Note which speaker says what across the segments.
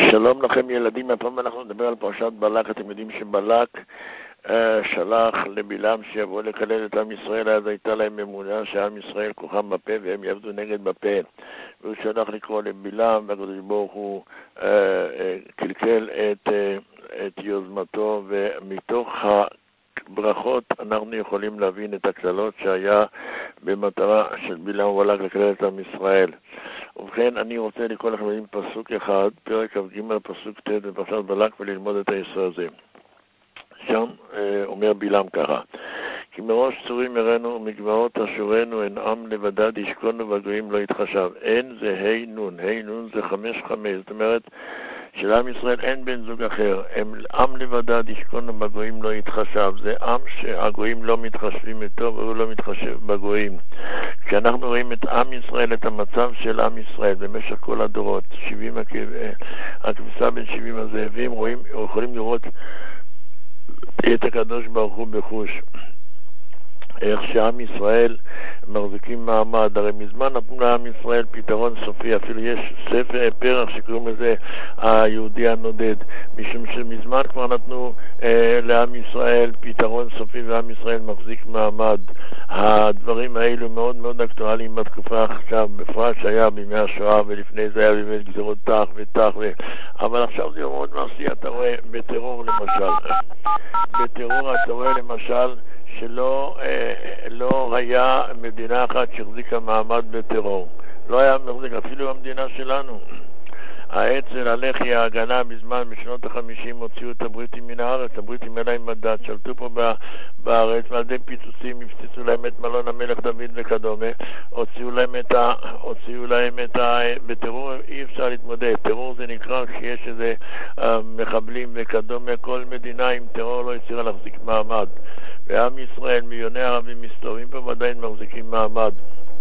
Speaker 1: שלום לכם ילדים, הפעם אנחנו נדבר על פרשת בלק. אתם יודעים שבלק שלח לבלעם שיבוא לקלל את עם ישראל, אז הייתה להם אמונה שעם ישראל כוחם בפה והם יעבדו נגד בפה, והוא שלח לקרוא לבלעם, והקדוש ברוך הוא קלקל את יוזמתו, ומתוך הברכות אנחנו יכולים להבין את הכללות שהיה במטרה של בלעם ובלק לקלל את עם ישראל. ובכן, אני רוצה לקרוא לכם עם פסוק אחד, פרק כ"ג פסוק ט' בפרשת בלק, וללמוד את היסוד הזה. שם אומר בלעם ככה: כי מראש צורים יראנו ומגבעות אשורנו, אין עם לבדד ישכונו בגויים לא יתחשב. אין זה ה' נון, ה' נון זה 5-5, זאת אומרת שלעם ישראל אין בן זוג אחר. הם עם לבדד ישכונו בגויים לא יתחשב, זה עם שהגויים לא מתחשבים איתו והוא לא מתחשב בגויים. כשאנחנו רואים את עם ישראל, את המצב של עם ישראל במשך כל הדורות, 70 הכבשה בין 70 הזאבים, יכולים לראות את הקדוש ברוך הוא בחוש, איך שעם ישראל מחזיקים מעמד. הרי מזמן נתנו לעם ישראל פתרון סופי, אפילו יש ספר פרח שקוראים לזה היהודי הנודד, משום שמזמן כבר נתנו לעם ישראל פתרון סופי ועם ישראל מחזיק מעמד. הדברים האלו מאוד מאוד אקטואליים בתקופה עכשיו, בפרט שהיה בימי השואה, ולפני זה היה בימי גזירות תח ותח אבל עכשיו זה מאוד מעשי. אתה רואה בטרור למשל, בטרור אתה רואה למשל שלא לא היה מדינה אחת שהחזיקה מעמד בטרור. לא היה מחזיק, אפילו המדינה שלנו. האצ"ל, הלח"י, ההגנה בזמן, בשנות ה-50 הוציאו את הבריטים מן הארץ. הבריטים אין להם מנדט, שלטו פה בארץ, ועל ידי פיצוצים הפציצו להם את מלון המלך דוד וכדומה. הוציאו להם בטרור אי אפשר להתמודד. טרור זה נקרא כשיש איזה מחבלים וכדומה. כל מדינה עם טרור לא הצליחה להחזיק מעמד. ועם ישראל, מיליוני ערבים מסתובבים פה ועדיין מחזיקים מעמד.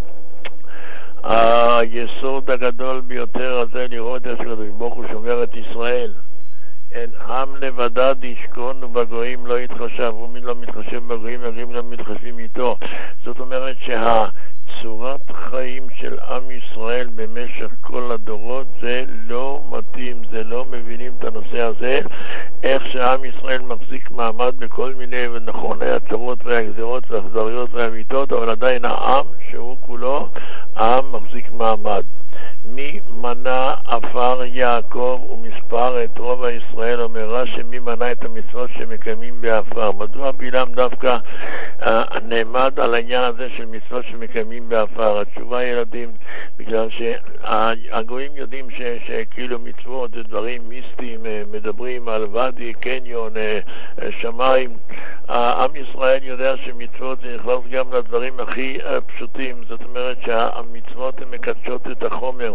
Speaker 1: היסוד הגדול ביותר הזה לראות איך הקדוש ברוך הוא שומר את ישראל. אין עם לבדד ישכון ובגויים לא יתחשב. ומי לא מתחשב בגויים, הגויים לא מתחשבים איתו. זאת אומרת צורת חיים של עם ישראל במשך כל הדורות זה לא מתאים, זה לא מבינים את הנושא הזה, איך שעם ישראל מחזיק מעמד בכל מיני ונכון הצרות והגזירות והאכזריות והמיתות, אבל עדיין העם שהוא כולו העם מחזיק מעמד. מי מנה עפר יעקב ומספר את רוב ישראל, אומר רש"י, מי מנה את המצוות שמקיימים בעפר. מדוע בלעם דווקא נעמד על העניין הזה של מצוות שמקיימים בעפר? התשובה, ילדים, בגלל שהגויים יודעים שכאילו מצוות זה דברים מיסטיים, מדברים על ואדי, קניון, שמיים. עם ישראל יודע שמצוות זה נכנס גם לדברים הכי פשוטים. זאת אומרת שהמצוות הן מקדשות את החומר.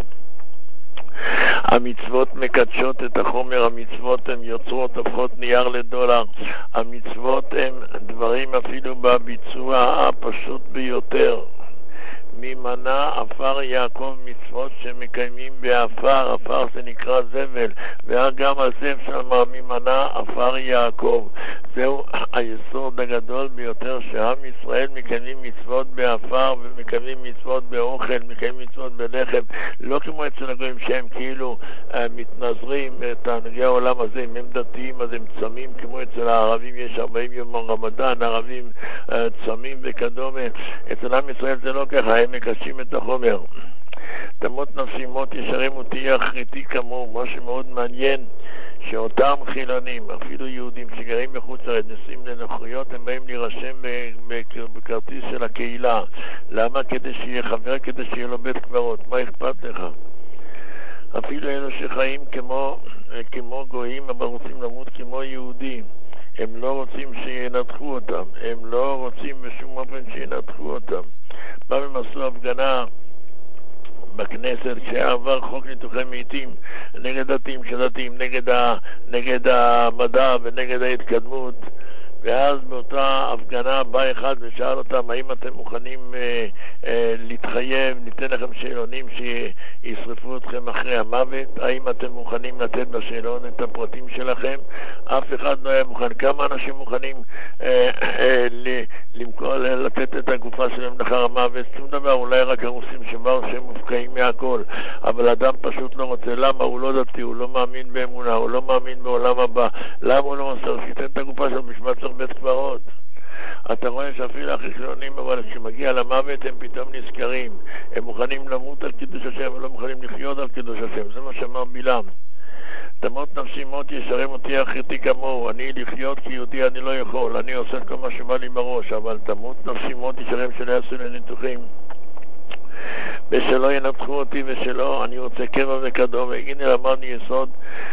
Speaker 1: המצוות מקדשות את החומר, המצוות הן יוצרות, הופכות נייר לדולר. המצוות הן דברים אפילו בביצוע הפשוט ביותר. ממנה עפר יעקב, מצוות שמקיימים בעפר. עפר זה נקרא זבל, וגם על זה אפשר לומר ממנה עפר יעקב. זהו היסוד הגדול ביותר, שעם ישראל מקיימים מצוות בעפר ומקיימים מצוות באוכל, מקיימים מצוות בלחם, לא כמו אצל הגויים שהם כאילו מתנזרים את תענוגי העולם הזה. אם הם דתיים אז הם צמים, כמו אצל הערבים יש 40 יום רמדאן, הערבים צמים וכדומה. אצל עם ישראל זה לא ככה, הם מקשים את החומר. תמות נפשי מות ישרים ותהיה אחריתי כמוהו. מה שמאוד מעניין, שאותם חילונים, אפילו יהודים שגרים בחוץ לארץ, נוסעים לנוחיות, הם באים להירשם בכרטיס של הקהילה. למה? כדי שיהיה חבר, כדי שיהיה לו בית קברות. מה אכפת לך? אפילו אלו שחיים כמו גויים, אבל רוצים למות כמו יהודים. הם לא רוצים שינתחו אותם, הם לא רוצים בשום אופן שינתחו אותם. פעם הם עשו הפגנה בכנסת שעבר חוק ניתוחי מתים נגד דתיים, נגד המדע ונגד ההתקדמות, ואז באותה הפגנה בא אחד ושאל אותם, האם אתם מוכנים להתחייב, ניתן לכם שאלונים שישרפו אתכם אחרי המוות, האם אתם מוכנים לתת בשאלון את הפרטים שלכם? אף אחד לא היה מוכן. כמה אנשים מוכנים לתת את הגופה שלהם לאחר המוות? שום דבר, אולי רק הרוסים שבאו שהם מופקעים מהכל, אבל אדם פשוט לא רוצה. למה? הוא לא דתי, הוא לא מאמין באמונה, הוא לא מאמין בעולם הבא. למה הוא לא מסר? שיתן את הגופה שלו, בשביל צריך בית קברות. אתה רואה שאפילו הכי חילונים, אבל כשמגיע למוות הם פתאום נזכרים, הם מוכנים למות על קידוש השם ולא מוכנים לחיות על קידוש השם. זה מה שאמר בלעם. תמות נפשי מות ישרם אותי אחריתי כמוהו, אני לחיות כיהודי אני לא יכול, אני עושה כל מה שבא לי בראש, אבל תמות נפשי מות ישרם שלא יעשו לי ניתוחים ושלא ינתחו אותי ושלא, אני רוצה קבע וקדום. הנה למדנו יסוד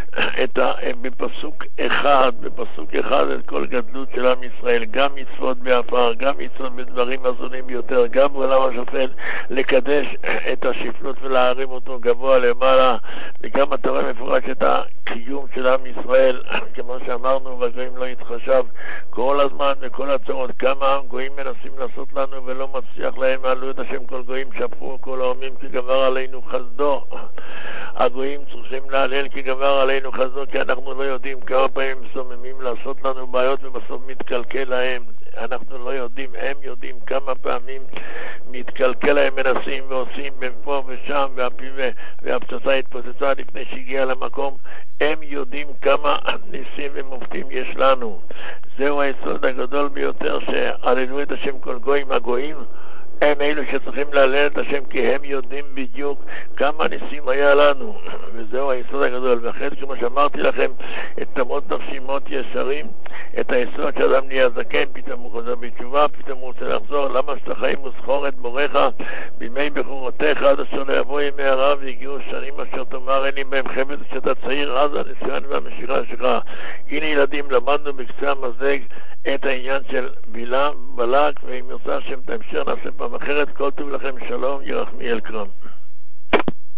Speaker 1: בפסוק אחד את כל גדלות של עם ישראל, גם מצוות בעפר, גם מצוות בדברים הזונים ביותר, גם בעולם השפל, לקדש את השפלות ולהרים אותו גבוה למעלה, וגם אתה רואה מפורש את הקיום של עם ישראל, כמו שאמרנו, והגויים לא יתחשב כל הזמן וכל הצורות, כמה גויים מנסים לעשות לנו ולא מצליח להם, עלו את השם כל גויים, שפכו כל העמים כי גבר עלינו חסדו. הגויים צריכים להלל כי גבר עלינו חסדו, כי אנחנו לא יודעים כמה פעמים סוממים לעשות לנו בעיות ובסוף מתקלקל להם. אנחנו לא יודעים, הם יודעים כמה פעמים מתקלקל להם, מנסים ועושים בין פה ושם, והפצצה התפוצצה לפני שהגיעה למקום. הם יודעים כמה ניסים ומופתים יש לנו. זהו היסוד הגדול ביותר, שעללו את השם כל גויים. הגויים הם אלו שצריכים להלל את השם, כי הם יודעים בדיוק כמה ניסים היה לנו, וזהו היסוד הגדול. ואחרי כמו שאמרתי לכם, את תמות נפשי מות ישרים, את היסוד שאדם נהיה זקן, פתאום הוא חוזר בתשובה, פתאום הוא רוצה לחזור. למה שאתה חיים וזכור את בורך בימי בחורותיך, עד אשר לא יבוא ימי הרע והגיעו שנים אשר תאמר אין לי בהם חפץ, כשאתה צעיר אז הניסיון והמשיכה שלך. הנה ילדים, למדנו בקצה המזלג את העניין של בלעם, בלק, ואם ירצה השם תמשך נעשה פעם אחרת. כל טוב לכם, שלום, ירחמיאל קרם.